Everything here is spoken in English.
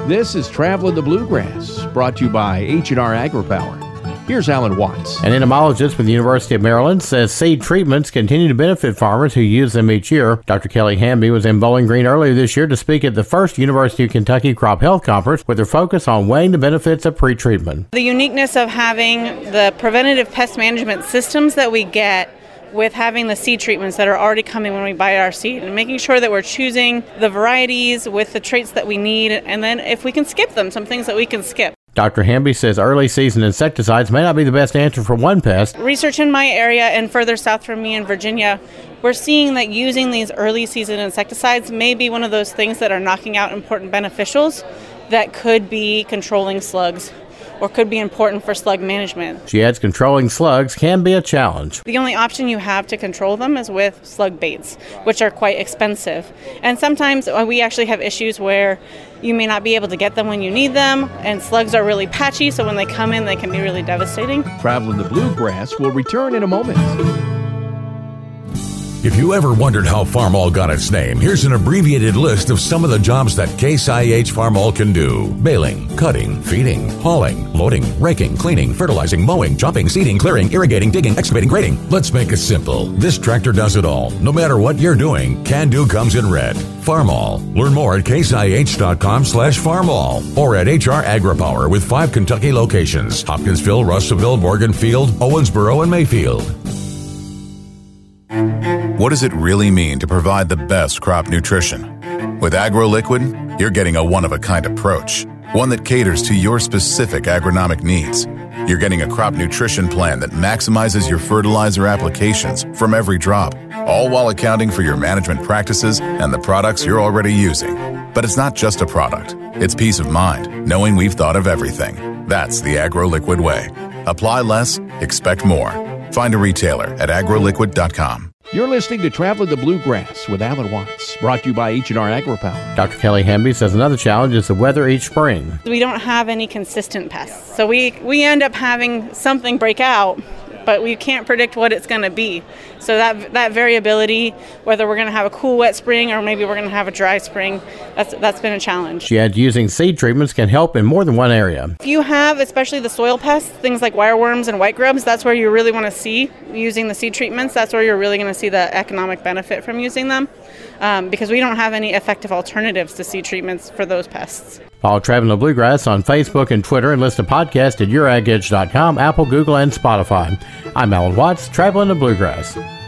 This is Traveling the Bluegrass, brought to you by H&R AgriPower. Here's Alan Watts. An entomologist with the University of Maryland says seed treatments continue to benefit farmers who use them each year. Dr. Kelly Hamby was in Bowling Green earlier this year to speak at the first University of Kentucky Crop Health Conference with her focus on weighing the benefits of pre-treatment. The uniqueness of having the preventative pest management systems that we get with having the seed treatments that are already coming when we buy our seed, and making sure that we're choosing the varieties with the traits that we need, and then if we can skip them, some things that we can skip. Dr. Hamby says early season insecticides may not be the best answer for one pest. Research in my area and further south from me in Virginia, we're seeing that using these early season insecticides may be one of those things that are knocking out important beneficials that could be controlling slugs or could be important for slug management. She adds controlling slugs can be a challenge. The only option you have to control them is with slug baits, which are quite expensive. And sometimes we actually have issues where you may not be able to get them when you need them, and slugs are really patchy, so when they come in, they can be really devastating. Traveling the Bluegrass will return in a moment. If you ever wondered how Farmall got its name, here's an abbreviated list of some of the jobs that Case IH Farmall can do. Baling, cutting, feeding, hauling, loading, raking, cleaning, fertilizing, mowing, chopping, seeding, clearing, irrigating, digging, excavating, grading. Let's make it simple. This tractor does it all. No matter what you're doing, Can Do comes in red. Farmall. Learn more at caseih.com/farmall or at HR AgriPower with 5 Kentucky locations: Hopkinsville, Russellville, Morganfield, Owensboro, and Mayfield. What does it really mean to provide the best crop nutrition? With AgroLiquid, you're getting a one-of-a-kind approach, one that caters to your specific agronomic needs. You're getting a crop nutrition plan that maximizes your fertilizer applications from every drop, all while accounting for your management practices and the products you're already using. But it's not just a product. It's peace of mind, knowing we've thought of everything. That's the AgroLiquid way. Apply less, expect more. Find a retailer at agroliquid.com. You're listening to Traveling the Bluegrass with Alan Watts, brought to you by H&R AgriPower. Dr. Kelly Hamby says another challenge is the weather each spring. We don't have any consistent pests, so we end up having something break out, but we can't predict what it's going to be. So that variability, whether we're going to have a cool, wet spring or maybe we're going to have a dry spring, that's been a challenge. She adds using seed treatments can help in more than one area. If you have, especially the soil pests, things like wireworms and white grubs, that's where you really want to see using the seed treatments. That's where you're really going to see the economic benefit from using them, because we don't have any effective alternatives to seed treatments for those pests. Follow Traveling the Bluegrass on Facebook and Twitter, and listen to podcasts at YourAgEdge.com, Apple, Google, and Spotify. I'm Alan Watts, Traveling the Bluegrass.